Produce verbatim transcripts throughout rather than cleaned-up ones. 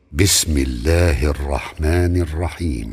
بسم الله الرحمن الرحيم.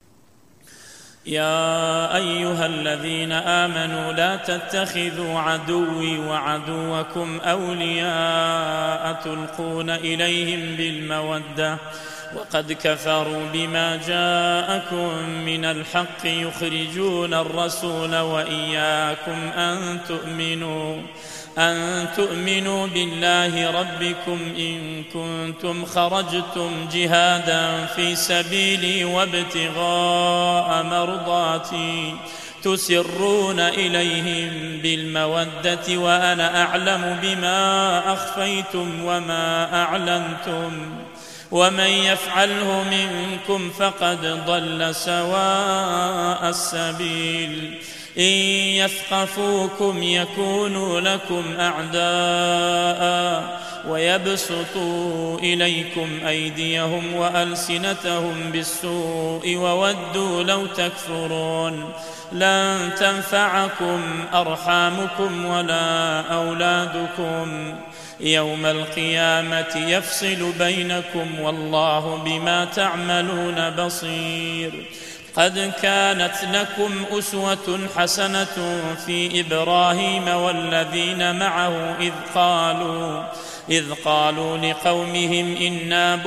يا أيها الذين آمنوا لا تتخذوا عدوي وعدوكم أولياء تلقون إليهم بالمودة وقد كفروا بما جاءكم من الحق يخرجون الرسول وإياكم أن تؤمنوا أن تؤمنوا بالله ربكم إن كنتم خرجتم جهادا في سبيلي وابتغاء مرضاتي تسرون إليهم بالمودة وأنا أعلم بما أخفيتم وما أعلنتم ومن يفعله منكم فقد ضل سواء السبيل إن يثقفوكم يكونوا لكم أعداء ويبسطوا إليكم أيديهم وألسنتهم بالسوء وودوا لو تكفرون لن تنفعكم أرحامكم ولا أولادكم يوم القيامة يفصل بينكم والله بما تعملون بصير قد كانت لكم أسوة حسنة في إبراهيم والذين معه إذ قالوا إذ قالوا لقومهم إنا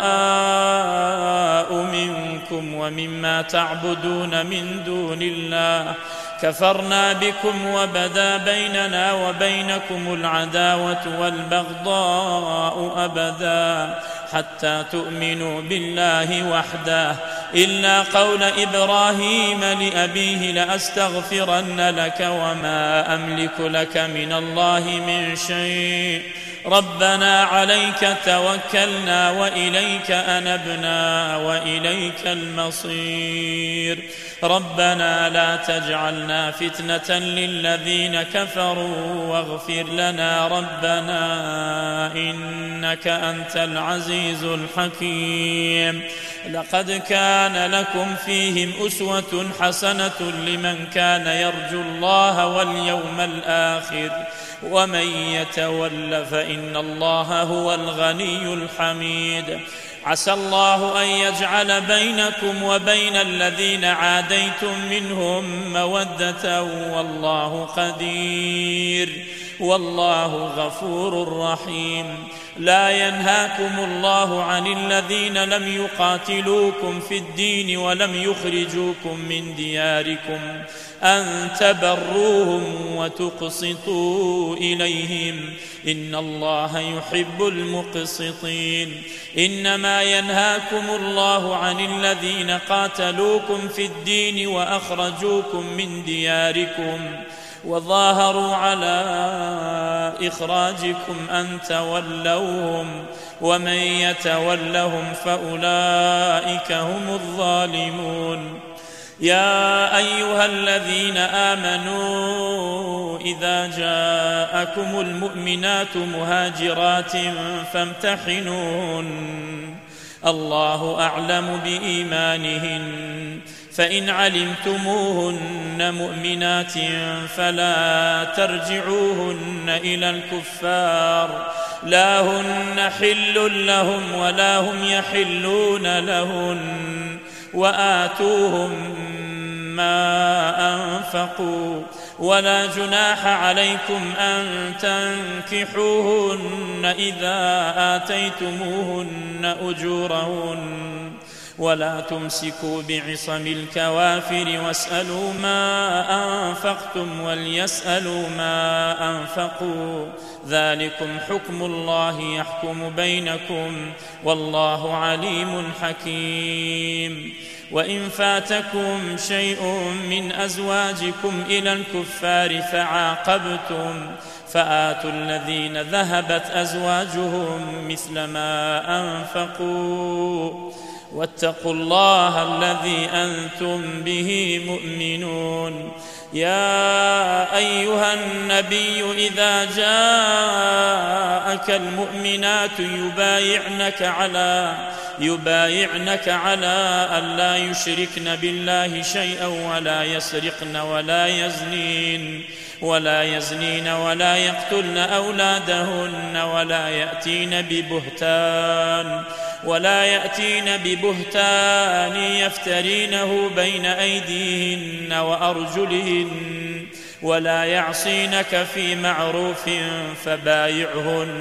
براء منكم ومما تعبدون من دون الله كفرنا بكم وبدا بيننا وبينكم العداوة والبغضاء أبدا حتى تؤمنوا بالله وحده إلا قول إبراهيم لأبيه لأستغفرن لك وما أملك لك من الله من شيء ربنا عليك توكلنا وإليك أنبنا وإليك المصير ربنا لا تجعلنا فتنة للذين كفروا واغفر لنا ربنا إنك أنت العزيز الحكيم لقد كان لكم فيهم أسوة حسنة لمن كان يرجو الله واليوم الآخر ومن يتول فإن الله هو الغني الحميد عسى الله أن يجعل بينكم وبين الذين عاديتم منهم مودة والله قدير والله غفور رحيم لا ينهاكم الله عن الذين لم يقاتلوكم في الدين ولم يخرجوكم من دياركم أن تبروهم وتقسطوا إليهم إن الله يحب المقسطين إنما ينهاكم الله عن الذين قاتلوكم في الدين وأخرجوكم من دياركم وظاهروا على إخراجكم أن تولوهم ومن يتولهم فأولئك هم الظالمون يا أيها الذين آمنوا إذا جاءكم المؤمنات مهاجرات فامتحنوهن الله أعلم بإيمانهن فإن علمتموهن مؤمنات فلا ترجعوهن إلى الكفار لا هن حل لهم ولا هم يحلون لهن وآتوهم ما أنفقوا ولا جناح عليكم أن تنكحوهن إذا آتيتموهن أجورهن ولا تمسكوا بعصم الكوافر واسألوا ما أنفقتم وليسألوا ما أنفقوا ذلكم حكم الله يحكم بينكم والله عليم حكيم وإن فاتكم شيء من أزواجكم إلى الكفار فعاقبتم فآتوا الذين ذهبت أزواجهم مثل ما أنفقوا واتقوا الله الذي أنتم به مؤمنون يا أيها النبي إذا جاءك المؤمنات يبايعنك على يبايعنك على أن لا يشركن بالله شيئا ولا يسرقن ولا يزنين ولا يزنين ولا يقتلن أولادهن ولا يأتين ببهتان ولا يأتين ببهتان يفترينه بين أيديهن وأرجلهن ولا يعصينك في معروف فبايعهن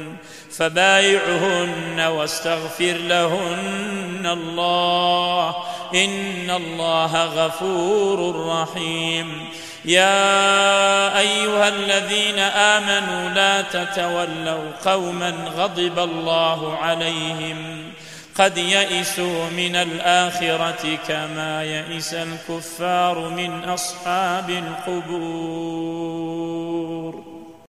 فبايعهن واستغفر لهن الله إن الله غفور رحيم. يا أيها الذين آمنوا لا تتولوا قوما غضب الله عليهم قد يئسوا من الآخرة كما يئس الكفار من أصحاب القبور.